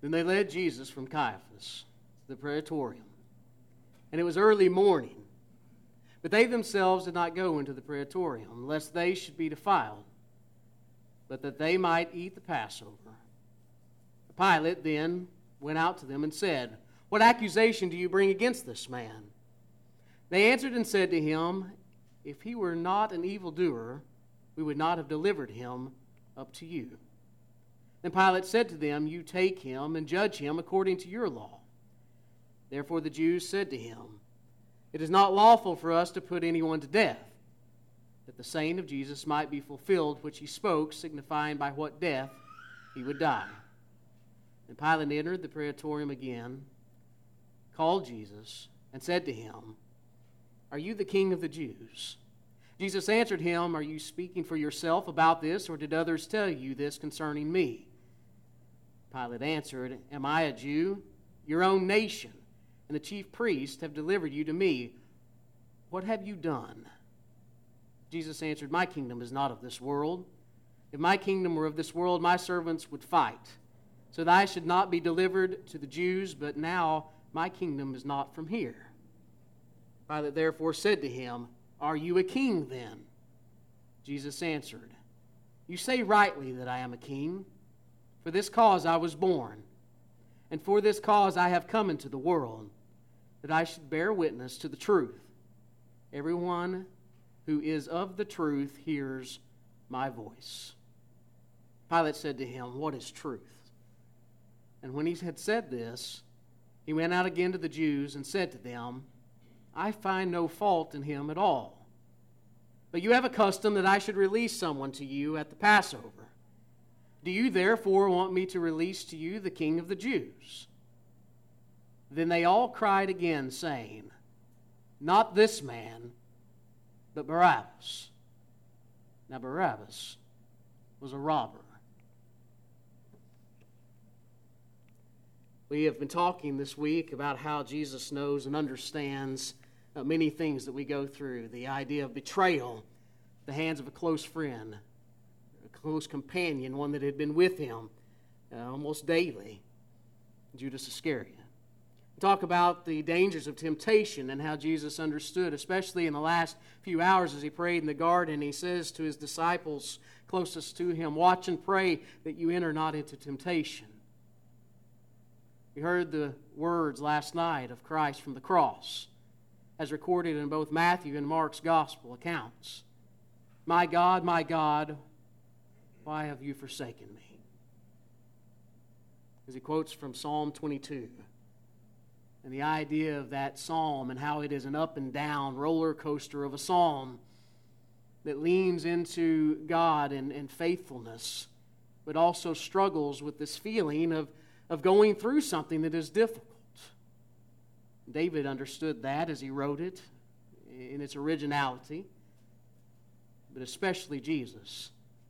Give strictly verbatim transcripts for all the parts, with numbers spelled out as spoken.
Then they led Jesus from Caiaphas to the praetorium. And it was early morning. But they themselves did not go into the praetorium, lest they should be defiled, but that they might eat the Passover. Pilate then went out to them and said, "What accusation do you bring against this man?" They answered and said to him, "If he were not an evildoer, we would not have delivered him up to you." Then Pilate said to them, "You take him and judge him according to your law." Therefore the Jews said to him, "It is not lawful for us to put anyone to death, that the saying of Jesus might be fulfilled, which he spoke, signifying by what death he would die." And Pilate entered the praetorium again, called Jesus, and said to him, "Are you the king of the Jews?" Jesus answered him, "Are you speaking for yourself about this, or did others tell you this concerning me?" Pilate answered, "Am I a Jew? Your own nation and the chief priests have delivered you to me. What have you done?" Jesus answered, "My kingdom is not of this world. If my kingdom were of this world, my servants would fight, so that I should not be delivered to the Jews, but now my kingdom is not from here." Pilate therefore said to him, "Are you a king then?" Jesus answered, "You say rightly that I am a king. For this cause I was born, and for this cause I have come into the world, that I should bear witness to the truth. Everyone who is of the truth hears my voice." Pilate said to him, "What is truth?" And when he had said this, he went out again to the Jews and said to them, "I find no fault in him at all. But you have a custom that I should release someone to you at the Passover. Do you therefore want me to release to you the King of the Jews?" Then they all cried again, saying, "Not this man, but Barabbas." Now Barabbas was a robber. We have been talking this week about how Jesus knows and understands uh, many things that we go through. The idea of betrayal at the hands of a close friend, a close companion, one that had been with him uh, almost daily, Judas Iscariot. We talk about the dangers of temptation and how Jesus understood, especially in the last few hours as he prayed in the garden. He says to his disciples closest to him, "Watch and pray that you enter not into temptation." We heard the words last night of Christ from the cross, as recorded in both Matthew and Mark's gospel accounts. "My God, my God, why have you forsaken me?" As he quotes from Psalm twenty-two, and the idea of that psalm and how it is an up and down roller coaster of a psalm that leans into God and, and faithfulness, but also struggles with this feeling of, of going through something that is difficult. David understood that as he wrote it in its originality, but especially Jesus.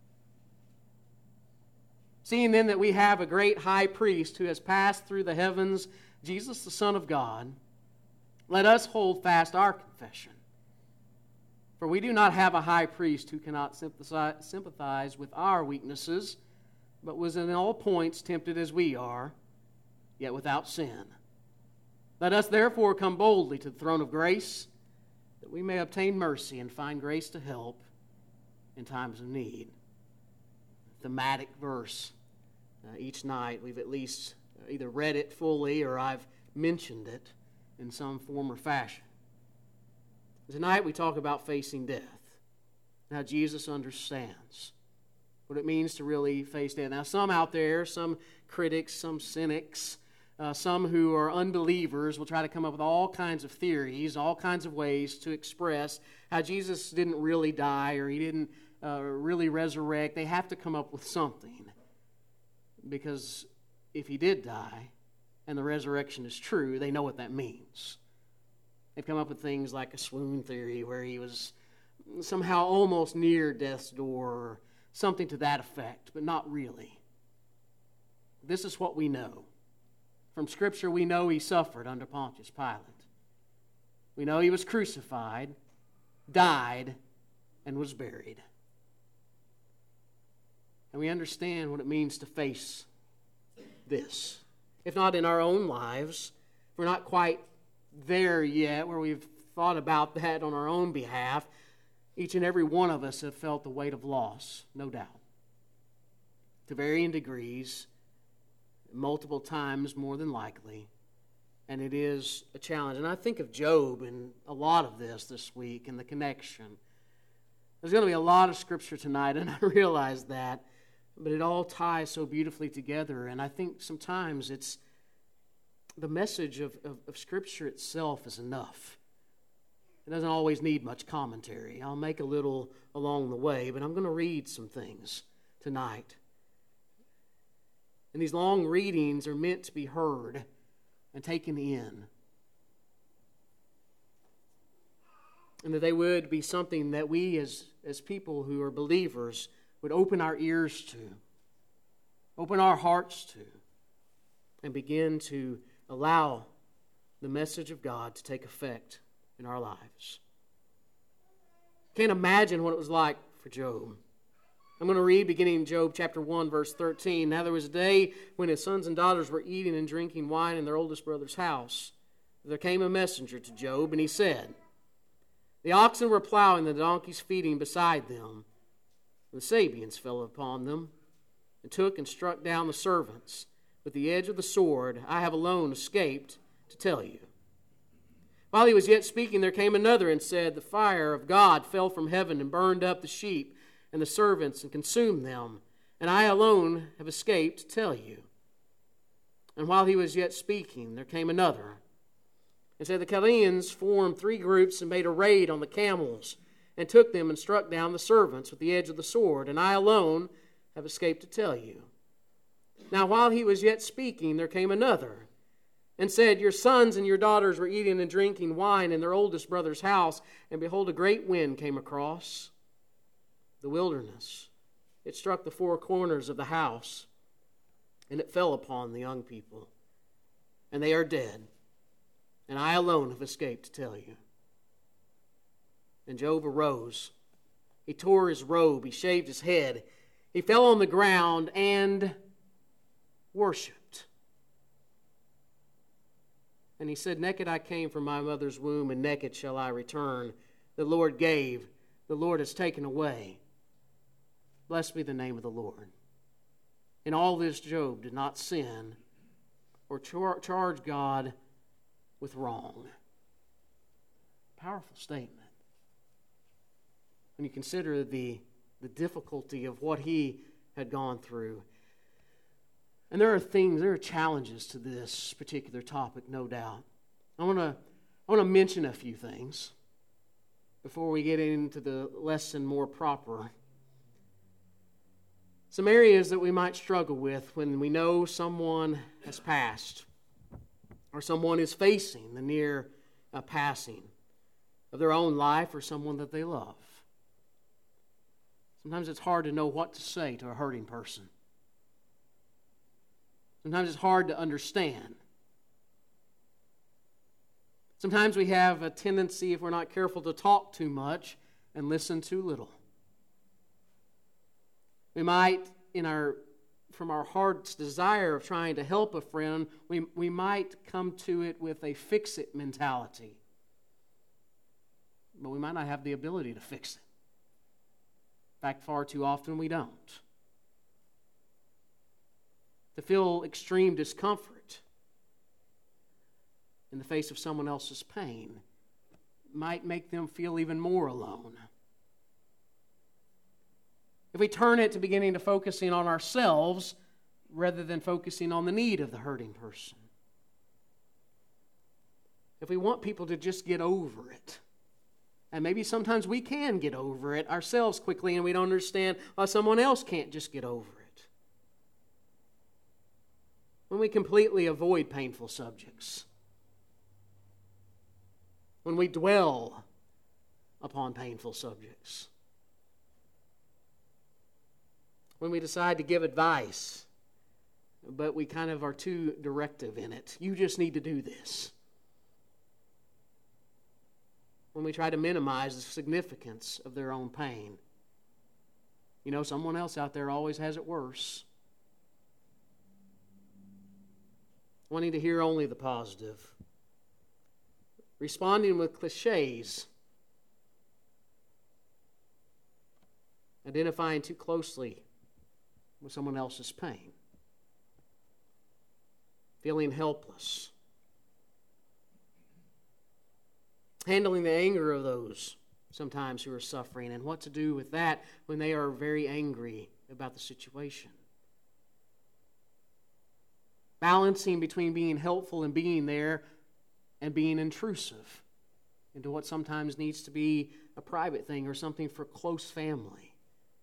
Seeing then that we have a great high priest who has passed through the heavens, Jesus the Son of God, let us hold fast our confession. For we do not have a high priest who cannot sympathize with our weaknesses, but was in all points tempted as we are, yet without sin. Let us therefore come boldly to the throne of grace, that we may obtain mercy and find grace to help in times of need. Thematic verse. Uh, each night we've at least either read it fully or I've mentioned it in some form or fashion. Tonight we talk about facing death, and how Jesus understands what it means to really face death. Now some out there, some critics, some cynics, Uh, some who are unbelievers will try to come up with all kinds of theories, all kinds of ways to express how Jesus didn't really die or he didn't uh, really resurrect. They have to come up with something. Because if he did die and the resurrection is true, they know what that means. They've come up with things like a swoon theory where he was somehow almost near death's door or something to that effect, but not really. This is what we know. From Scripture, we know he suffered under Pontius Pilate. We know he was crucified, died, and was buried. And we understand what it means to face this. if not in our own lives. We're not quite there yet where we've thought about that on our own behalf. Each and every one of us have felt the weight of loss, no doubt, to varying degrees, multiple times more than likely. And it is a challenge. And I think of Job in a lot of this this week and the connection. There's going to be a lot of Scripture tonight, and I realize that. But it all ties so beautifully together. And I think sometimes it's the message of, of, of Scripture itself is enough. It doesn't always need much commentary. I'll make a little along the way, but I'm going to read some things tonight. And these long readings are meant to be heard and taken in. And that they would be something that we as, as people who are believers would open our ears to, open our hearts to, and begin to allow the message of God to take effect in our lives. Can't imagine what it was like for Job. I'm going to read beginning in Job chapter one, verse thirteen. Now there was a day when his sons and daughters were eating and drinking wine in their oldest brother's house. There came a messenger to Job, and he said, the oxen were plowing, the donkeys feeding beside them. The Sabeans fell upon them, and took and struck down the servants with the edge of the sword. I have alone escaped to tell you. While he was yet speaking, there came another and said, the fire of God fell from heaven and burned up the sheep and the servants and consumed them, and I alone have escaped to tell you. And while he was yet speaking, there came another and said, the Chaldeans formed three groups and made a raid on the camels and took them and struck down the servants with the edge of the sword, and I alone have escaped to tell you. Now while he was yet speaking, there came another and said, your sons and your daughters were eating and drinking wine in their oldest brother's house, and behold, a great wind came across the wilderness. It struck the four corners of the house, and it fell upon the young people, and they are dead, and I alone have escaped to tell you. And Job arose. He tore his robe, he shaved his head, he fell on the ground and worshipped. And he said, naked I came from my mother's womb, and naked shall I return. The Lord gave, the Lord has taken away. Blessed be the name of the Lord. In all this, Job did not sin or char- charge God with wrong. Powerful statement. When you consider the, the difficulty of what he had gone through. And there are things, there are challenges to this particular topic, no doubt. I want to I want to mention a few things before we get into the lesson more proper. Some areas that we might struggle with when we know someone has passed or someone is facing the near uh, passing of their own life or someone that they love. Sometimes it's hard to know what to say to a hurting person. Sometimes it's hard to understand. Sometimes we have a tendency, if we're not careful, to talk too much and listen too little. We might, in our from our heart's desire of trying to help a friend, we, we might come to it with a fix-it mentality. But we might not have the ability to fix it. In fact, far too often we don't. To feel extreme discomfort in the face of someone else's pain might make them feel even more alone. If we turn it to beginning to focusing on ourselves rather than focusing on the need of the hurting person. If we want people to just get over it. And maybe sometimes we can get over it ourselves quickly and we don't understand why someone else can't just get over it. When we completely avoid painful subjects. When we dwell upon painful subjects. When we decide to give advice, but we kind of are too directive in it. You just need to do this. When we try to minimize the significance of their own pain. You know, someone else out there always has it worse. wanting to hear only the positive, responding with cliches, identifying too closely with someone else's pain, feeling helpless, handling the anger of those sometimes who are suffering, and what to do with that when they are very angry about the situation. Balancing between being helpful and being there and being intrusive into what sometimes needs to be a private thing or something for close family.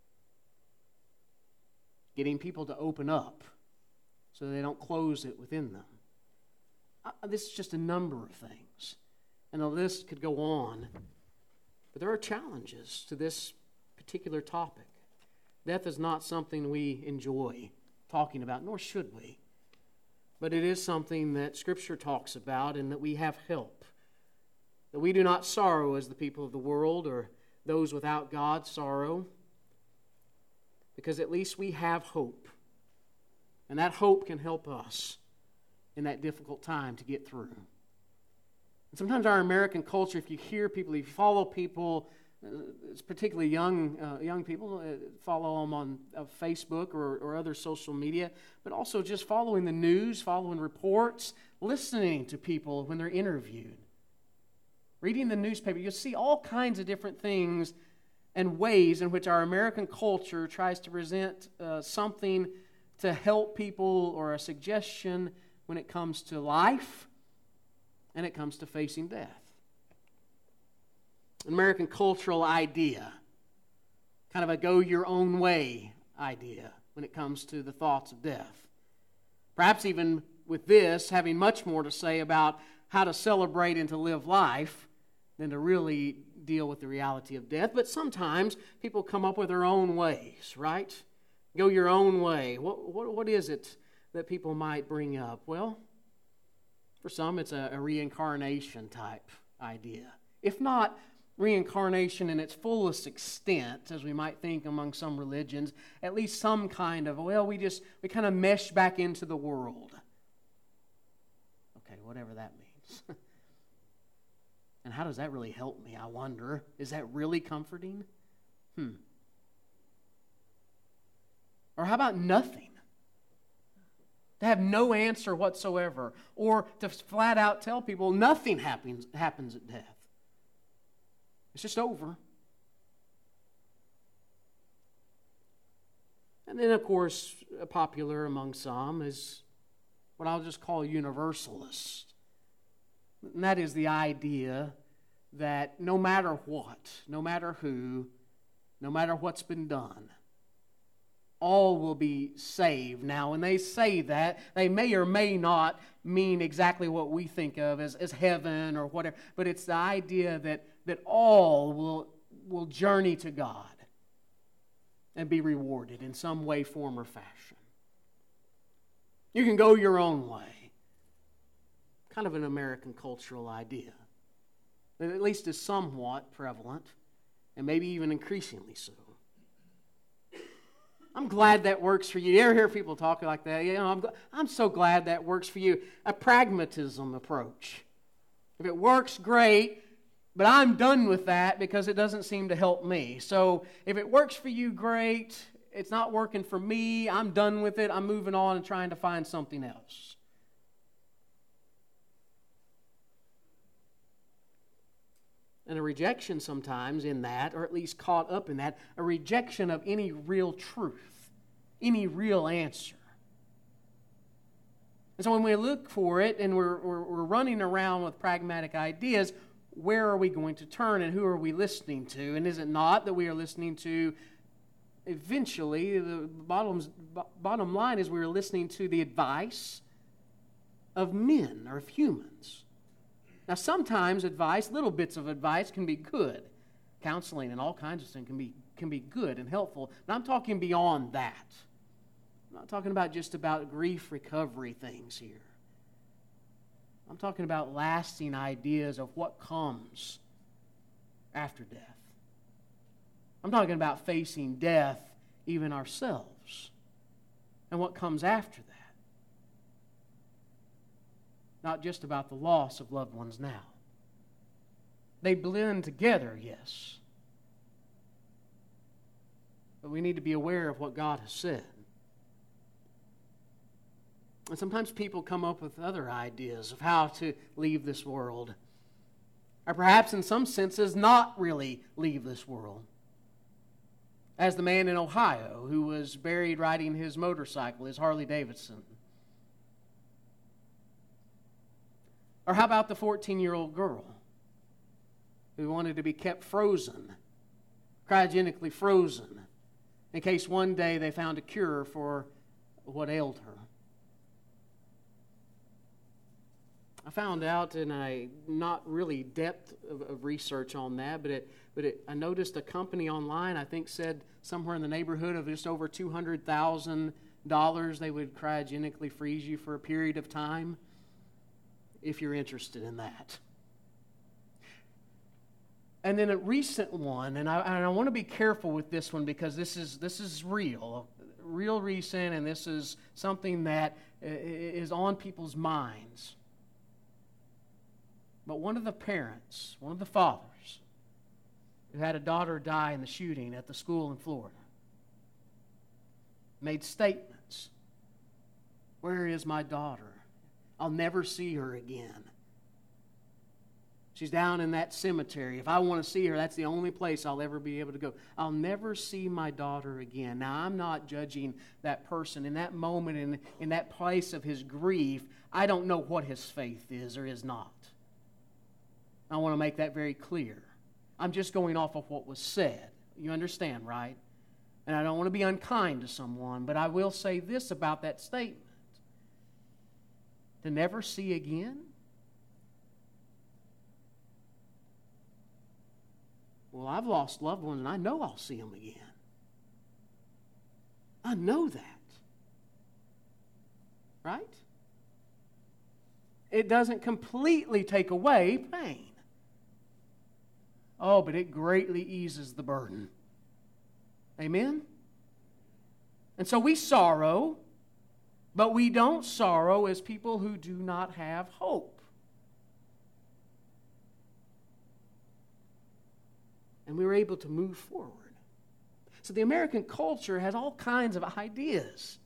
Getting people to open up so they don't close it within them. Uh, this is just a number of things. And the list could go on. But there are challenges to this particular topic. Death is not something we enjoy talking about, nor should we. But it is something that Scripture talks about and that we have help. That we do not sorrow as the people of the world or those without God sorrow. Because at least we have hope. And that hope can help us in that difficult time to get through. And sometimes our American culture, if you hear people, if you follow people, uh, particularly young uh, young people, uh, follow them on uh, Facebook or, or other social media, but also just following the news, following reports, listening to people when they're interviewed, reading the newspaper, you'll see all kinds of different things and ways in which our American culture tries to present uh, something to help people or a suggestion when it comes to life and it comes to facing death. An American cultural idea, kind of a go-your-own-way idea when it comes to the thoughts of death. Perhaps even with this, having much more to say about how to celebrate and to live life than to really deal with the reality of death. But sometimes people come up with their own ways, right? Go your own way. What, what, what is it that people might bring up? Well, for some, it's a, a reincarnation type idea. If not reincarnation in its fullest extent, as we might think among some religions, at least some kind of, well, we just, we kind of mesh back into the world. Okay, whatever that means. And how does that really help me, I wonder? Is that really comforting? Hmm. Or how about nothing? To have no answer whatsoever. Or to flat out tell people nothing happens, happens at death. It's just over. And then, of course, popular among some is what I'll just call universalist. And that is the idea that no matter what, no matter who, no matter what's been done, all will be saved. Now, when they say that, they may or may not mean exactly what we think of as, as heaven or whatever, but it's the idea that, that all will, will journey to God and be rewarded in some way, form, or fashion. You can go your own way. Kind of an American cultural idea that at least is somewhat prevalent and maybe even increasingly so. I'm glad that works for you. You ever hear people talk like that? You know, I'm, I'm so glad that works for you. A pragmatism approach. If it works, great, but I'm done with that because it doesn't seem to help me. So if it works for you, great. It's not working for me. I'm done with it. I'm moving on and trying to find something else. And a rejection sometimes in that, or at least caught up in that, a rejection of any real truth, any real answer. And so when we look for it and we're, we're, we're running around with pragmatic ideas, where are we going to turn and who are we listening to? And is it not that we are listening to, eventually, the bottom, bottom line is we are listening to the advice of men or of humans? Now, sometimes advice, little bits of advice can be good. Counseling and all kinds of things can be, can be good and helpful. But I'm talking beyond that. I'm not talking about just about grief recovery things here. I'm talking about lasting ideas of what comes after death. I'm talking about facing death even ourselves and what comes after that. not just about the loss of loved ones now. They blend together, yes. But we need to be aware of what God has said. And sometimes people come up with other ideas of how to leave this world. Or perhaps in some senses not really leave this world. As the man in Ohio who was buried riding his motorcycle, his Harley Davidson. Or how about the fourteen-year-old girl who wanted to be kept frozen, cryogenically frozen, in case one day they found a cure for what ailed her. I found out in a not really depth of, of research on that, but it, but it, I noticed a company online, I think said somewhere in the neighborhood of just over two hundred thousand dollars they would cryogenically freeze you for a period of time, if you're interested in that. And then a recent one, and I, and I want to be careful with this one because this is this is real, real recent, and this is something that is on people's minds. But one of the parents, one of the fathers, who had a daughter die in the shooting at the school in Florida, made statements. Where is my daughter? I'll never see her again. She's down in that cemetery. If I want to see her, that's the only place I'll ever be able to go. I'll never see my daughter again. Now, I'm not judging that person. In that moment, in, in that place of his grief, I don't know what his faith is or is not. I want to make that very clear. I'm just going off of what was said. You understand, right? And I don't want to be unkind to someone, but I will say this about that statement. To never see again? Well, I've lost loved ones, and I know I'll see them again. I know that. Right? It doesn't completely take away pain. Oh, but it greatly eases the burden. Amen? And so we sorrow, but we don't sorrow as people who do not have hope. And we were able to move forward. So the American culture has all kinds of ideas.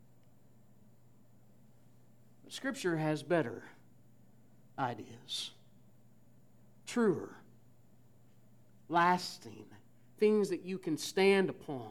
But Scripture has better ideas. Truer. Lasting. Things that you can stand upon.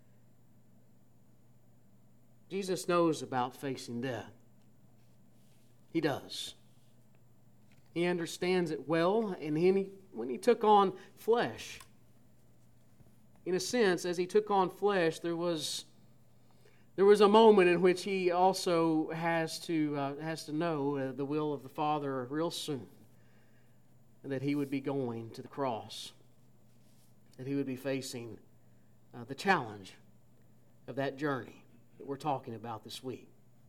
Jesus knows about facing death. He does. He understands it well, and he, when he took on flesh, in a sense, as he took on flesh, there was there was a moment in which he also has to uh, has to know uh, the will of the Father real soon, and that he would be going to the cross, that he would be facing uh, the challenge of that journey that we're talking about this week.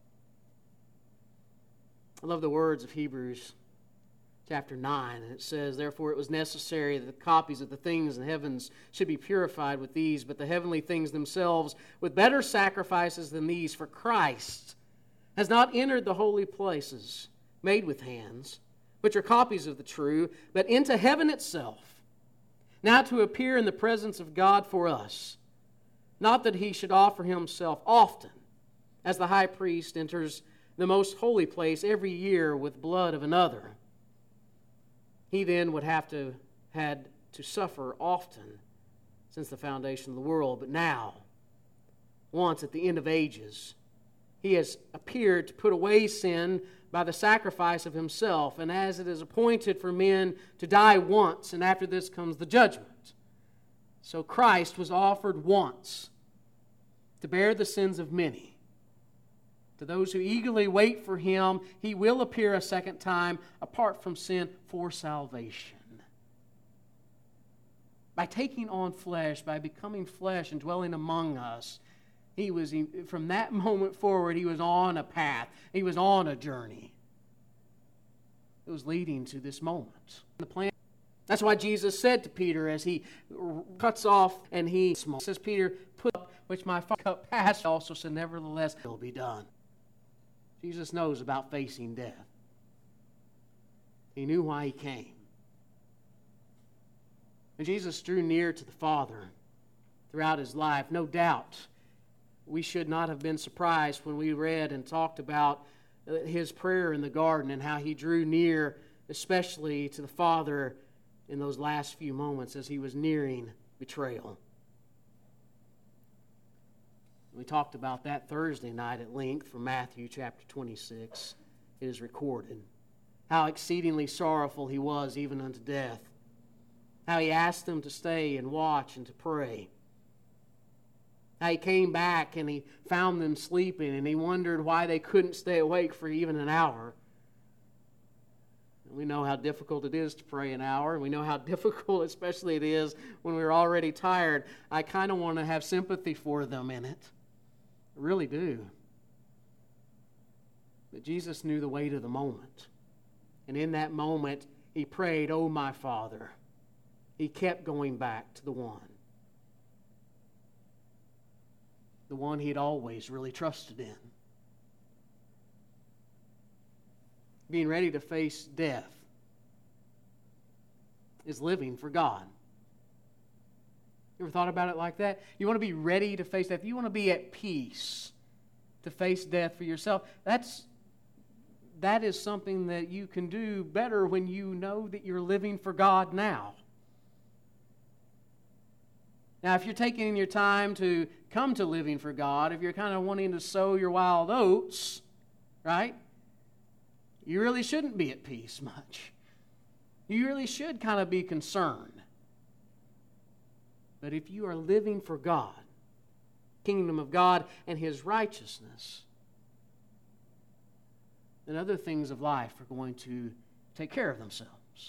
I love the words of Hebrews chapter nine, and it says, "Therefore it was necessary that the copies of the things in the heavens should be purified with these, but the heavenly things themselves with better sacrifices than these, for Christ has not entered the holy places made with hands, which are copies of the true, but into heaven itself, now to appear in the presence of God for us. Not that he should offer himself often, as the high priest enters the most holy place every year with blood of another. He then would have to had to suffer often since the foundation of the world. But now, once at the end of ages, he has appeared to put away sin by the sacrifice of himself. And as it is appointed for men to die once, and after this comes the judgment. So Christ was offered once to bear the sins of many. To those who eagerly wait for him, he will appear a second time apart from sin for salvation. By taking on flesh, by becoming flesh and dwelling among us, he was, from that moment forward, he was on a path. He was on a journey. It was leading to this moment. The plan. That's why Jesus said to Peter as he cuts off and he says, "Peter, put up which my cup passed also, so nevertheless it will be done." Jesus knows about facing death. He knew why he came. And Jesus drew near to the Father throughout his life. No doubt, we should not have been surprised when we read and talked about his prayer in the garden and how he drew near, especially to the Father in those last few moments as he was nearing betrayal. We talked about that Thursday night at length from Matthew chapter twenty-six. It is recorded how exceedingly sorrowful he was even unto death. How he asked them to stay and watch and to pray. How he came back and he found them sleeping and he wondered why they couldn't stay awake for even an hour. And we know how difficult it is to pray an hour. We know how difficult especially it is when we're already tired. I kind of want to have sympathy for them in it. I really do. But Jesus knew the weight of the moment. And in that moment, he prayed, "Oh, my Father." He kept going back to the one. The one he had always really trusted in. Being ready to face death is living for God. You ever thought about it like that? You want to be ready to face death. You want to be at peace to face death for yourself. That's that is something that you can do better when you know that you're living for God now. Now, if you're taking your time to come to living for God, if you're kind of wanting to sow your wild oats, right, you really shouldn't be at peace much. You really should kind of be concerned. But if you are living for God, kingdom of God and His righteousness, then other things of life are going to take care of themselves.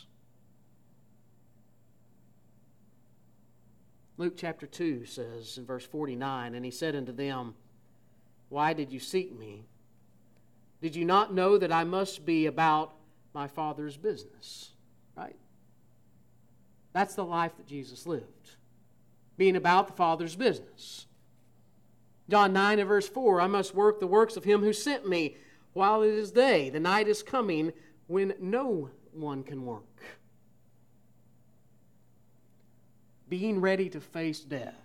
Luke chapter two says in verse forty-nine, "And he said unto them, Why did you seek me? Did you not know that I must be about my Father's business?" Right? That's the life that Jesus lived. Being about the Father's business. John nine and verse four, "I must work the works of him who sent me while it is day. The night is coming when no one can work." Being ready to face death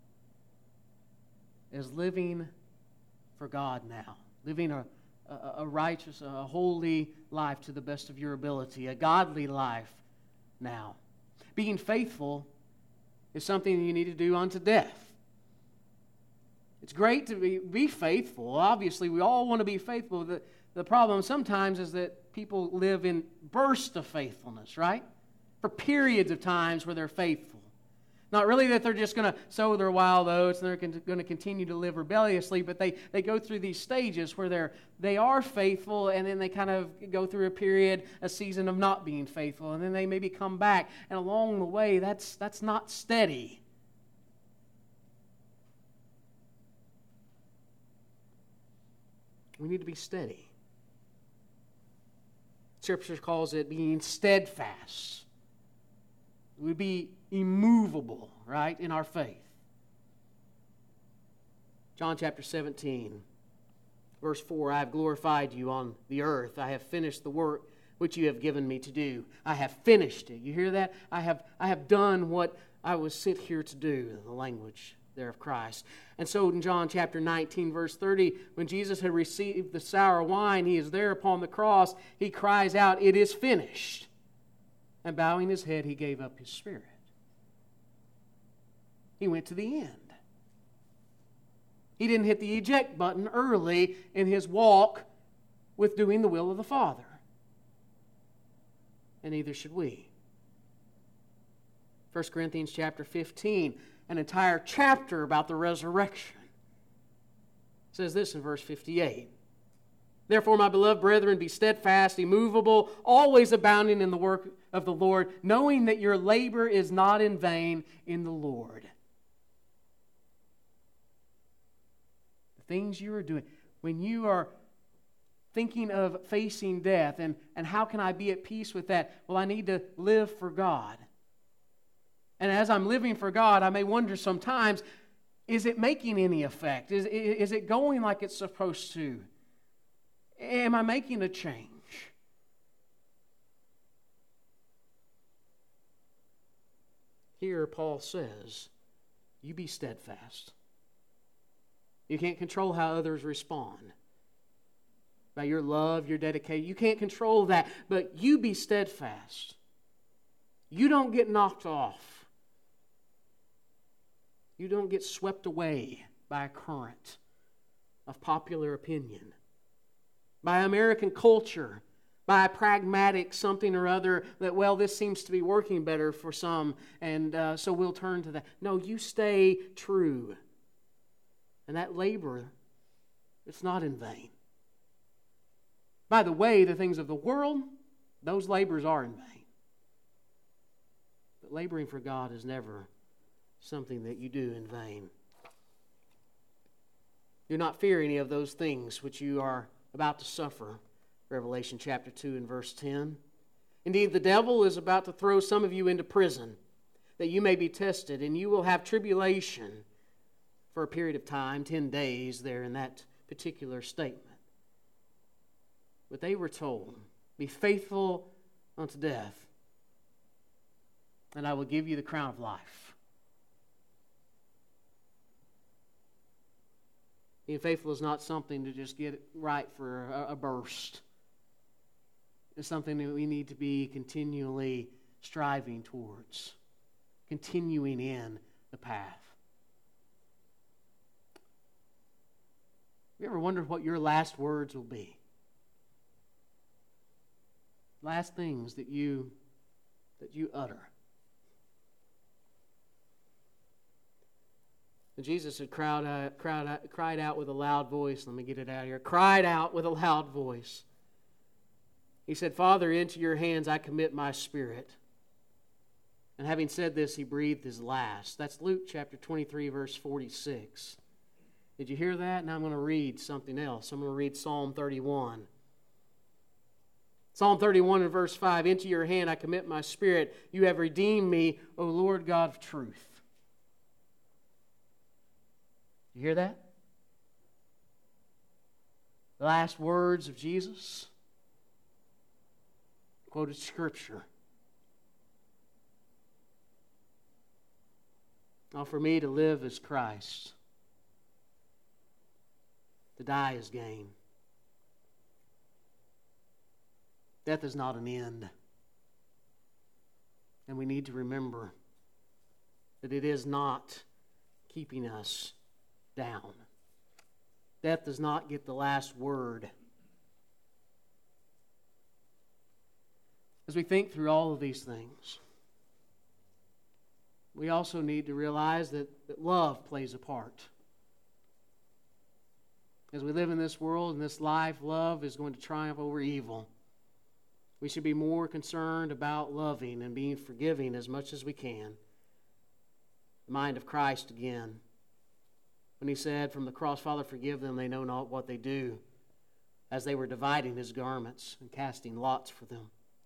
is living for God now. Living a, a, a righteous, a holy life to the best of your ability. A godly life now. Being faithful is something you need to do unto death. It's great to be, be faithful. Obviously, we all want to be faithful. The, the problem sometimes is that people live in bursts of faithfulness, right? For periods of times where they're faithful. Not really that they're just going to sow their wild oats and they're going to continue to live rebelliously, but they, they go through these stages where they're, they are faithful and then they kind of go through a period, a season of not being faithful, and then they maybe come back. And along the way, that's, that's not steady. We need to be steady. Scripture calls it being steadfast. We would be immovable, right, in our faith. John chapter seventeen, verse four, "I have glorified you on the earth. I have finished the work which you have given me to do." I have finished it. You hear that? I have, I have done what I was sent here to do, the language there of Christ. And so in John chapter nineteen, verse thirty, when Jesus had received the sour wine, he is there upon the cross. He cries out, "It is finished." And bowing his head, he gave up his spirit. He went to the end. He didn't hit the eject button early in his walk with doing the will of the Father. And neither should we. First Corinthians chapter fifteen, an entire chapter about the resurrection, says this in verse fifty-eight. "Therefore, my beloved brethren, be steadfast, immovable, always abounding in the work of the Lord, knowing that your labor is not in vain in the Lord." The things you are doing, when you are thinking of facing death, and, and how can I be at peace with that? Well, I need to live for God. And as I'm living for God, I may wonder sometimes, is it making any effect? Is, is it going like it's supposed to? Am I making a change? here Paul says, you be steadfast. You can't control how others respond. By your love, your dedication. You can't control that, but you be steadfast. You don't get knocked off. You don't get swept away by a current of popular opinion, by American culture, by a pragmatic something or other that, well, this seems to be working better for some, and uh, so we'll turn to that. No, you stay true. And that labor, it's not in vain. By the way, the things of the world, those labors are in vain. But laboring for God is never something that you do in vain. Do not fear any of those things which you are about to suffer. Revelation chapter two and verse ten. Indeed, the devil is about to throw some of you into prison, that you may be tested, and you will have tribulation for a period of time, ten days there in that particular statement. But they were told, be faithful unto death, and I will give you the crown of life. Being faithful is not something to just get right for a, a burst. It's something that we need to be continually striving towards, continuing in the path. Have you ever wondered what your last words will be? Last things that you that you utter. And Jesus had cried out, cried, out, cried out with a loud voice. Let me get it out here. Cried out with a loud voice. He said, Father, into your hands I commit my spirit. And having said this, he breathed his last. That's Luke chapter twenty-three, verse forty-six. Did you hear that? Now I'm going to read something else. I'm going to read Psalm thirty-one. Psalm thirty-one and verse five, into your hand I commit my spirit. You have redeemed me, O Lord God of truth. You hear that? The last words of Jesus. Quoted Scripture. Now for me to live is Christ. To die is gain. Death is not an end. And we need to remember that it is not keeping us down. Death does not get the last word. As we think through all of these things, we also need to realize that, that love plays a part. As we live in this world, in this life, love is going to triumph over evil. We should be more concerned about loving and being forgiving as much as we can. The mind of Christ again, when he said from the cross, Father, forgive them, they know not what they do, as they were dividing his garments and casting lots for them.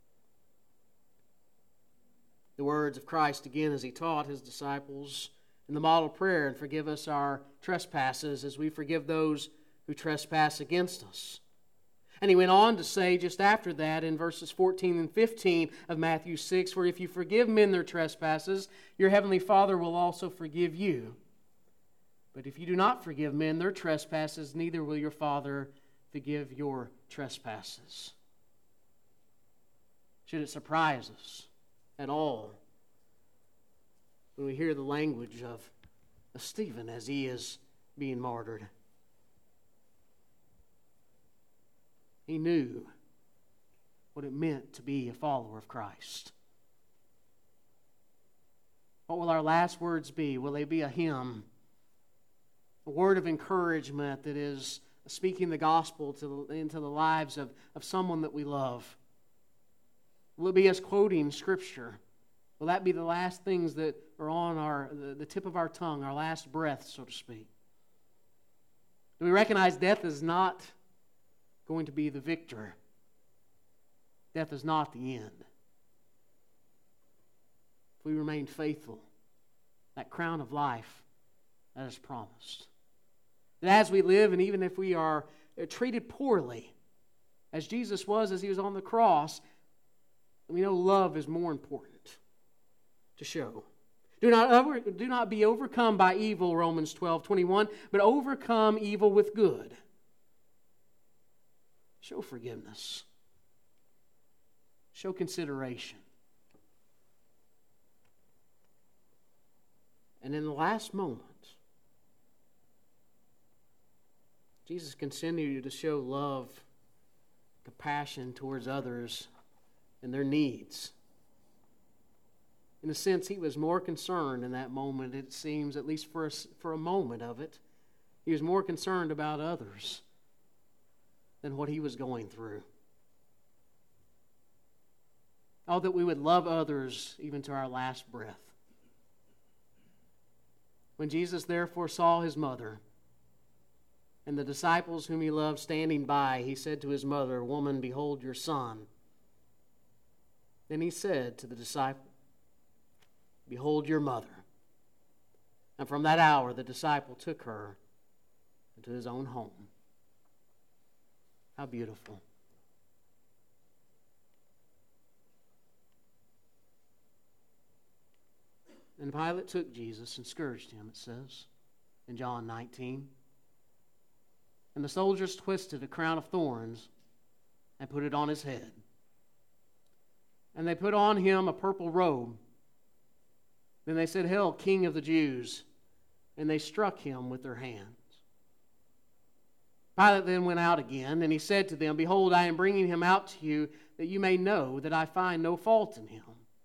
The words of Christ again as he taught his disciples in the model prayer, and forgive us our trespasses as we forgive those who trespass against us. And he went on to say just after that in verses fourteen and fifteen of Matthew six, where if you forgive men their trespasses, your heavenly Father will also forgive you. But if you do not forgive men their trespasses, neither will your Father forgive your trespasses. Should it surprise us at all when we hear the language of, of Stephen as he is being martyred? He knew what it meant to be a follower of Christ. What will our last words be? Will they be a hymn, a word of encouragement that is speaking the gospel to, into the lives of, of someone that we love? Will it be us quoting Scripture? Will that be the last things that are on our the, the tip of our tongue, our last breath, so to speak? Do we recognize death is not going to be the victor? Death is not the end. If we remain faithful, that crown of life that is promised. That as we live, and even if we are treated poorly, as Jesus was as he was on the cross, we know love is more important to show. Do not, over, do not be overcome by evil, Romans twelve twenty-one, but overcome evil with good. Show forgiveness. Show consideration. And in the last moment, Jesus continued to show love, compassion towards others and their needs. In a sense, he was more concerned in that moment, it seems, at least for a, for a moment of it. He was more concerned about others than what he was going through. Oh, that we would love others even to our last breath. When Jesus therefore saw his mother and the disciples whom he loved standing by, he said to his mother, "Woman, behold your son." Then he said to the disciple, "Behold your mother." And from that hour the disciple took her into his own home. How beautiful. And Pilate took Jesus and scourged him, it says, in John nineteen. And the soldiers twisted a crown of thorns and put it on his head. And they put on him a purple robe. Then they said, "Hail, King of the Jews!" And they struck him with their hands. Pilate then went out again, and he said to them, "Behold, I am bringing him out to you, that you may know that I find no fault in him."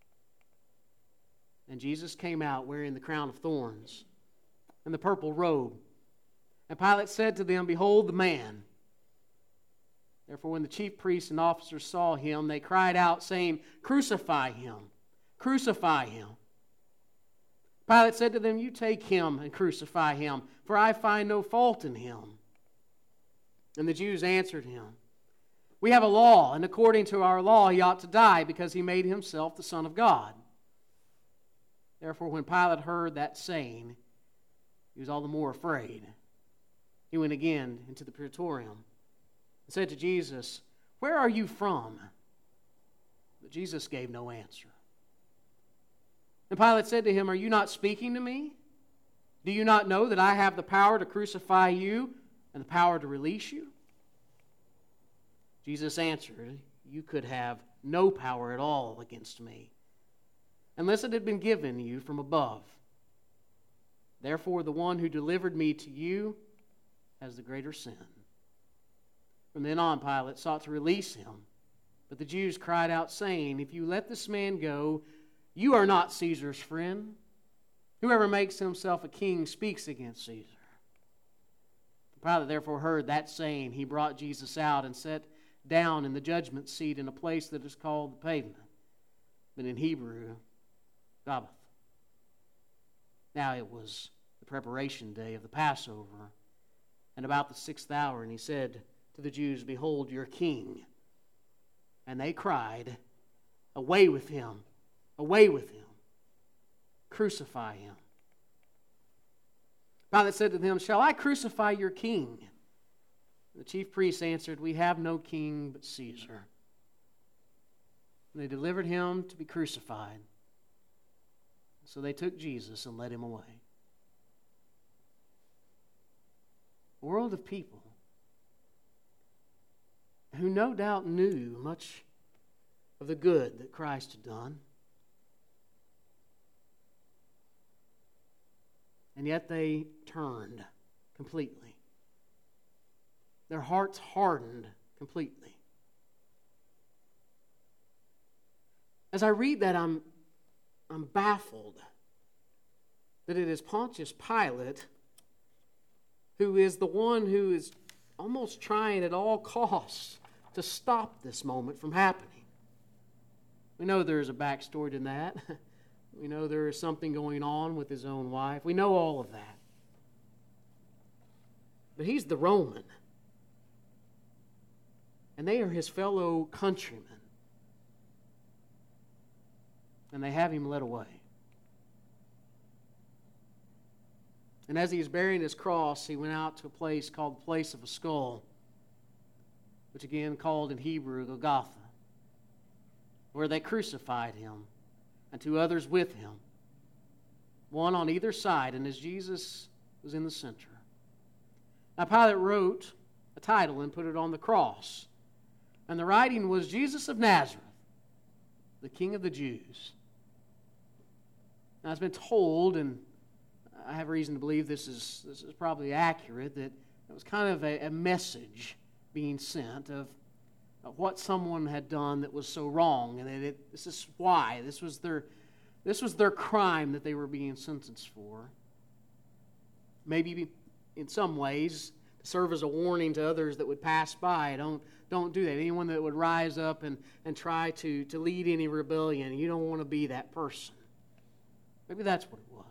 And Jesus came out wearing the crown of thorns and the purple robe. And Pilate said to them, "Behold the man." Therefore, when the chief priests and officers saw him, they cried out, saying, "Crucify him! Crucify him!" Pilate said to them, "You take him and crucify him, for I find no fault in him." And the Jews answered him, "We have a law, and according to our law he ought to die, because he made himself the Son of God." Therefore, when Pilate heard that saying, he was all the more afraid. He went again into the praetorium and said to Jesus, "Where are you from?" But Jesus gave no answer. And Pilate said to him, "Are you not speaking to me? Do you not know that I have the power to crucify you and the power to release you?" Jesus answered, "You could have no power at all against me, unless it had been given you from above. Therefore, the one who delivered me to you has the greater sin." From then on, Pilate sought to release him. But the Jews cried out, saying, "If you let this man go, you are not Caesar's friend. Whoever makes himself a king speaks against Caesar." Pilate therefore heard that saying. He brought Jesus out and sat down in the judgment seat in a place that is called the Pavement, but in Hebrew, Gabbatha. Now it was the preparation day of the Passover, and about the sixth hour, and he said to the Jews, "Behold your king." And they cried, "Away with him! Away with him! Crucify him!" Pilate said to them, "Shall I crucify your king?" The chief priests answered, "We have no king but Caesar." And they delivered him to be crucified. So they took Jesus and led him away. A world of people who no doubt knew much of the good that Christ had done. And yet they turned completely. Their hearts hardened completely. As I read that, I'm, I'm baffled that it is Pontius Pilate who is the one who is almost trying at all costs to stop this moment from happening. We know there is a backstory to that. We know there is something going on with his own wife. We know all of that. But he's the Roman. And they are his fellow countrymen. And they have him led away. And as he was bearing his cross, he went out to a place called the Place of a Skull, which again called in Hebrew Golgotha, where they crucified him and two others with him. one on either side, and as Jesus was in the center. Now Pilate wrote a title and put it on the cross. And the writing was Jesus of Nazareth, the King of the Jews. Now it's been told, and I have reason to believe this is, this is probably accurate, that it was kind of a, a message being sent of, of what someone had done that was so wrong, and that it, this is why. This was their, this was their crime that they were being sentenced for. Maybe in some ways to serve as a warning to others that would pass by. Don't, don't do that. Anyone that would rise up and, and try to, to lead any rebellion, you don't want to be that person. Maybe that's what it was.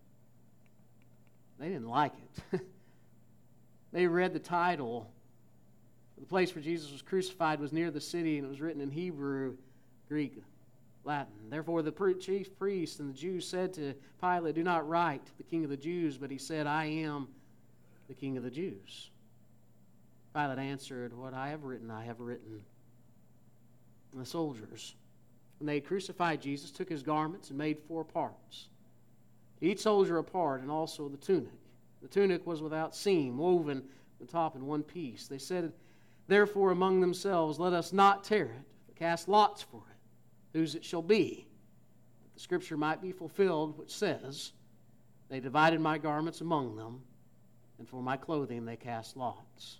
They didn't like it. They read the title. The place where Jesus was crucified was near the city, and it was written in Hebrew, Greek, Latin. Therefore the chief priests and the Jews said to Pilate, "Do not write the King of the Jews," but he said, "I am the King of the Jews." Pilate answered, "What I have written, I have written." And the soldiers, when they had crucified Jesus, took his garments and made four parts, each soldier a part, and also the tunic. The tunic was without seam, woven the top in one piece. They said, therefore, among themselves, "Let us not tear it, but cast lots for it, whose it shall be, that the scripture might be fulfilled, which says, they divided my garments among them, and for my clothing they cast lots."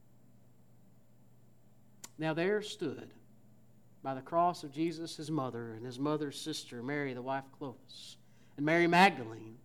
Now there stood by the cross of Jesus his mother and his mother's sister, Mary, the wife of Clopas, and Mary Magdalene.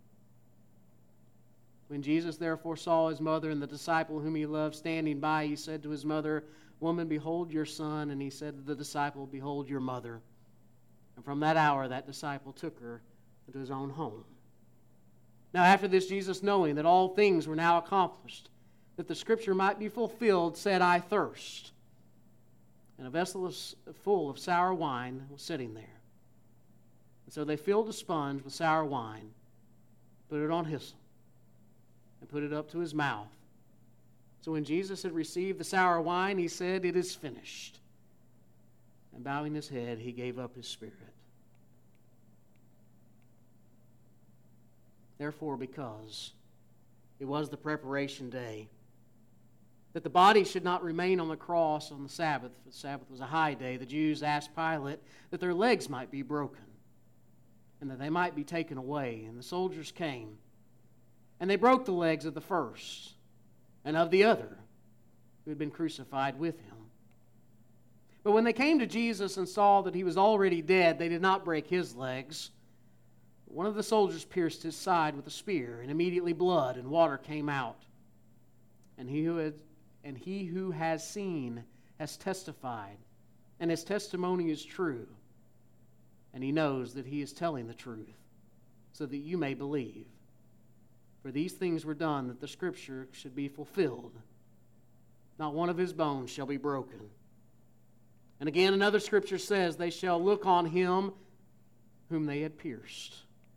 When Jesus therefore saw his mother and the disciple whom he loved standing by, he said to his mother, "Woman, behold your son." And he said to the disciple, "Behold your mother." And from that hour that disciple took her into his own home. Now after this, Jesus, knowing that all things were now accomplished, that the scripture might be fulfilled, said, "I thirst." And a vessel full of sour wine was sitting there. And so they filled a sponge with sour wine, put it on hyssop, and put it up to his mouth. So when Jesus had received the sour wine, he said, "It is finished." And bowing his head, he gave up his spirit. Therefore, because it was the preparation day, that the body should not remain on the cross on the Sabbath, for the Sabbath was a high day, the Jews asked Pilate that their legs might be broken and that they might be taken away. And the soldiers came, and they broke the legs of the first and of the other who had been crucified with him. But when they came to Jesus and saw that he was already dead, they did not break his legs. One of the soldiers pierced his side with a spear, and immediately blood and water came out. And he who had And he who has seen has testified, and his testimony is true. And he knows that he is telling the truth, so that you may believe. For these things were done that the scripture should be fulfilled. Not one of his bones shall be broken. And again, another scripture says, they shall look on him whom they had pierced.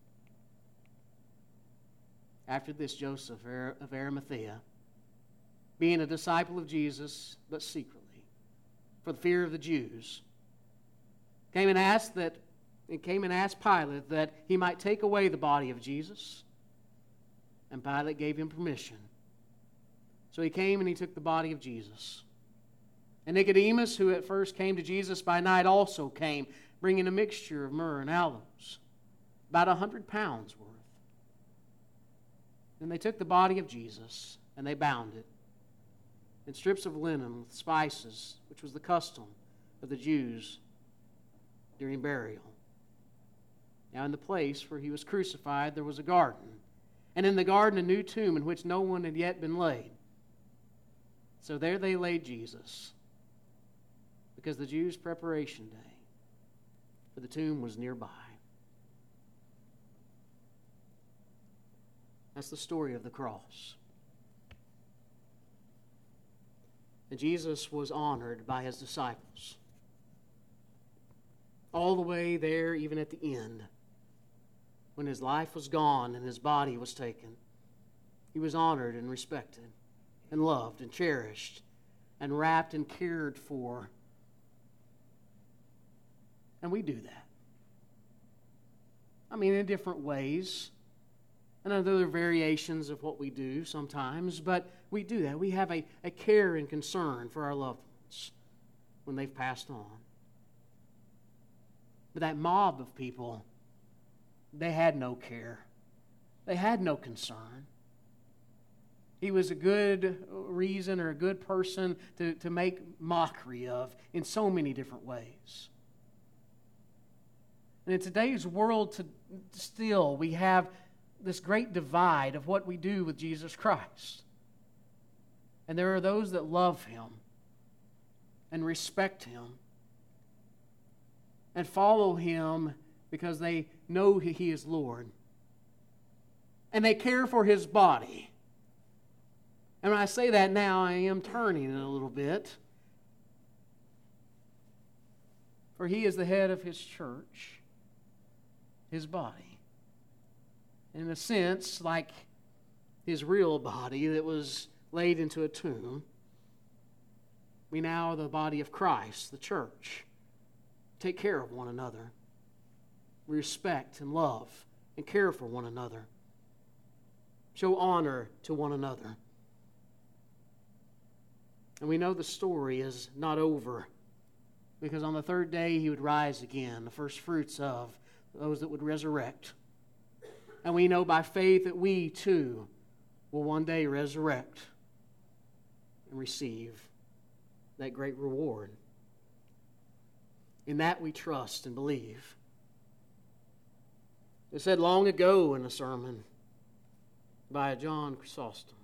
After this, Joseph of Arimathea, being a disciple of Jesus, but secretly, for the fear of the Jews, came and asked that and came and asked Pilate that he might take away the body of Jesus. And Pilate gave him permission. So he came and he took the body of Jesus. And Nicodemus, who at first came to Jesus by night, also came, bringing a mixture of myrrh and aloes, about a hundred pounds worth. Then they took the body of Jesus, and they bound it in strips of linen with spices, which was the custom of the Jews during burial. Now in the place where he was crucified there was a garden, and in the garden a new tomb in which no one had yet been laid. So there they laid Jesus, because the Jews' preparation day for the tomb was nearby. That's the story of the cross. And Jesus was honored by his disciples. All the way there, even at the end, when his life was gone and his body was taken, he was honored and respected and loved and cherished and wrapped and cared for. And we do that. I mean, in different ways. I know there are variations of what we do sometimes, but we do that. We have a, a care and concern for our loved ones when they've passed on. But that mob of people, they had no care. They had no concern. He was a good reason or a good person to, to make mockery of in so many different ways. And in today's world, to, still, we have this great divide of what we do with Jesus Christ. And there are those that love Him and respect Him and follow Him because they know He is Lord. And they care for His body. And when I say that now, I am turning it a little bit. For He is the head of His church, His body. In a sense, like His real body that was laid into a tomb, we now are the body of Christ, the church. Take care of one another. We respect and love and care for one another. Show honor to one another. And we know the story is not over, because on the third day He would rise again, the first fruits of those that would resurrect. And we know by faith that we too will one day resurrect and receive that great reward. In that we trust and believe. It said long ago in a sermon by John Chrysostom,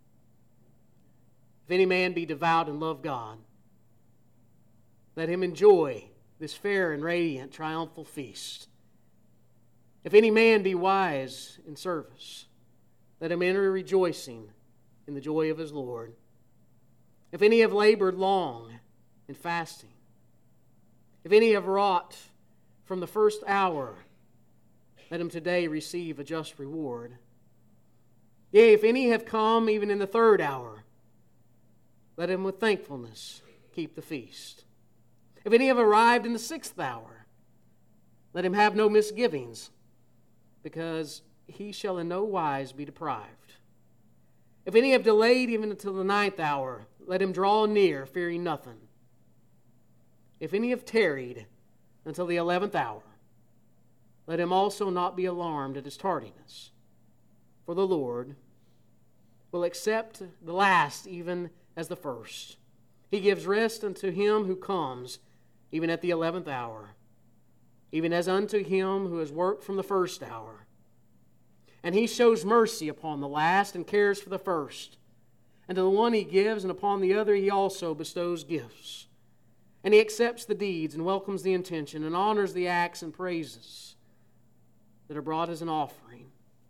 if any man be devout and love God, let him enjoy this fair and radiant triumphal feast. If any man be wise in service, let him enter rejoicing in the joy of his Lord. If any have labored long in fasting, if any have wrought from the first hour, let him today receive a just reward. Yea, if any have come even in the third hour, let him with thankfulness keep the feast. If any have arrived in the sixth hour, let him have no misgivings, because he shall in no wise be deprived. If any have delayed even until the ninth hour, let him draw near, fearing nothing. If any have tarried until the eleventh hour, let him also not be alarmed at his tardiness. For the Lord will accept the last even as the first. He gives rest unto him who comes even at the eleventh hour, even as unto him who has worked from the first hour. And He shows mercy upon the last and cares for the first. And to the one He gives, and upon the other He also bestows gifts. And He accepts the deeds and welcomes the intention and honors the acts and praises that are brought as an offering.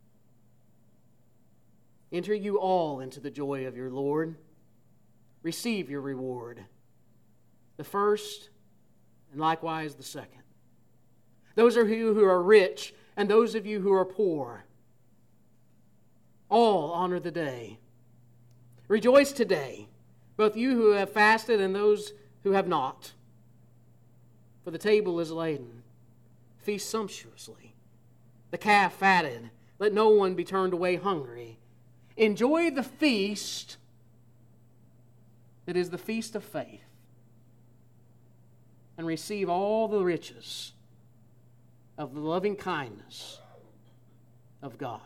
Enter you all into the joy of your Lord. Receive your reward, the first and likewise the second. Those of you who are rich and those of you who are poor, all honor the day. Rejoice today, both you who have fasted and those who have not. For the table is laden. Feast sumptuously. The calf fatted. Let no one be turned away hungry. Enjoy the feast that is the feast of faith, and receive all the riches of the loving kindness of God.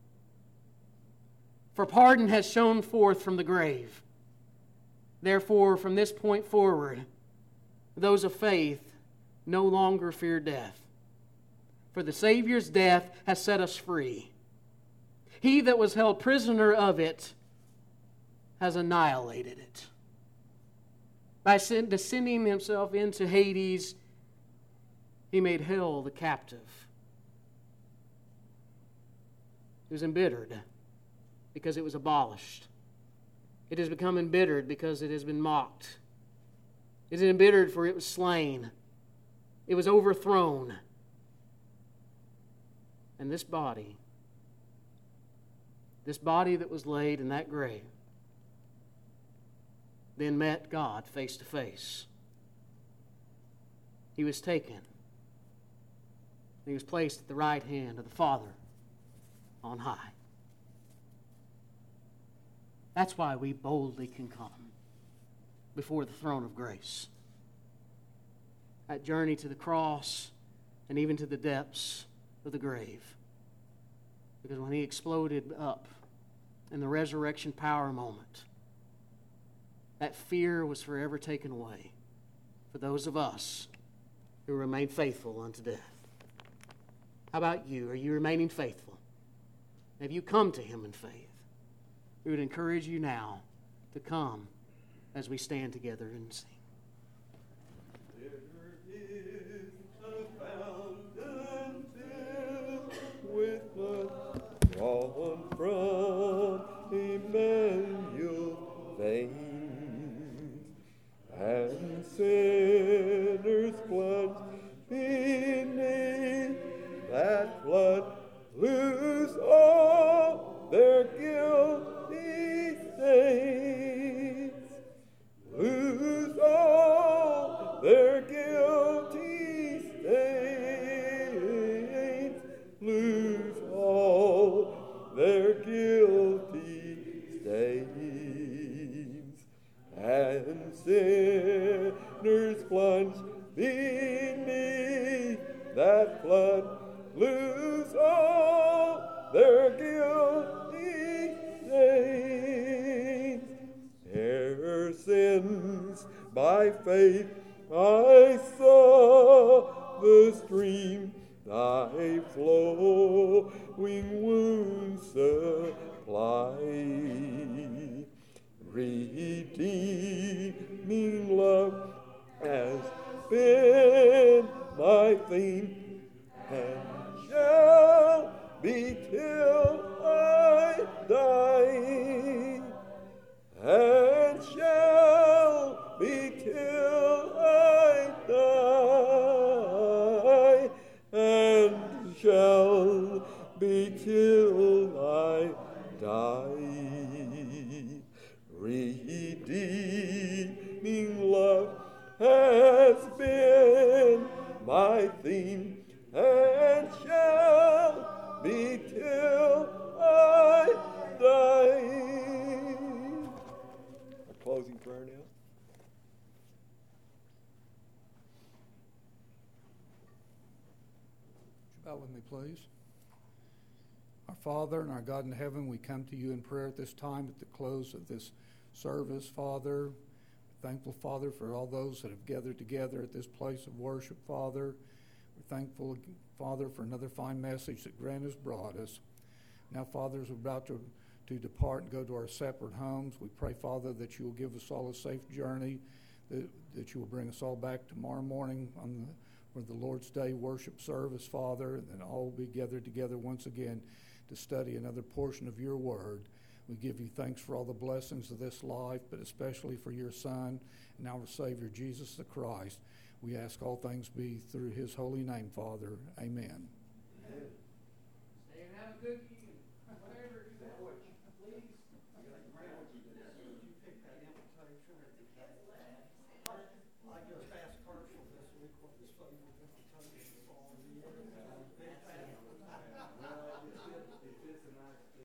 For pardon has shone forth from the grave. Therefore, from this point forward, those of faith no longer fear death. For the Savior's death has set us free. He that was held prisoner of it has annihilated it. By descending Himself into Hades, He made hell the captive. He was embittered because it was abolished. It has become embittered because it has been mocked. It is embittered for it was slain. It was overthrown. And this body, this body that was laid in that grave, then met God face to face. He was taken. He was placed at the right hand of the Father on high. That's why we boldly can come before the throne of grace. That journey to the cross and even to the depths of the grave. Because when he exploded up in the resurrection power moment, that fear was forever taken away for those of us who remain faithful unto death. How about you? Are you remaining faithful? Have you come to him in faith? We would encourage you now to come as we stand together and sing. There is a fountain filled with blood drawn from Emmanuel's veins, and sinners plunge beneath that flood, lose all their guilty stains, lose all their guilty stains, lose all their guilty stains, and sinners plunge beneath that flood, lose all their guilty stains. Their sins by faith I saw the stream thy flowing wounds supply. Redeeming love has been my theme, and shall be till I die, and shall be till I die, and shall be till I die. Redeeming love has been my theme, and shall be till I die. Our closing prayer now. Bow with me, please. Our Father and our God in heaven, we come to you in prayer at this time at the close of this service, Father. We're thankful, Father, for all those that have gathered together at this place of worship, Father. We're thankful, Father, for another fine message that Grant has brought us. Now, Father, as we're about to, to depart and go to our separate homes, we pray, Father, that you will give us all a safe journey, that, that you will bring us all back tomorrow morning on the, for the Lord's Day worship service, Father, and then all will be gathered together once again to study another portion of your word. We give you thanks for all the blessings of this life, but especially for your Son and our Savior, Jesus the Christ. We ask all things be through his holy name, Father. Amen. Amen. Stay and have a good evening. Whatever you have, please. You pick that invitation. I just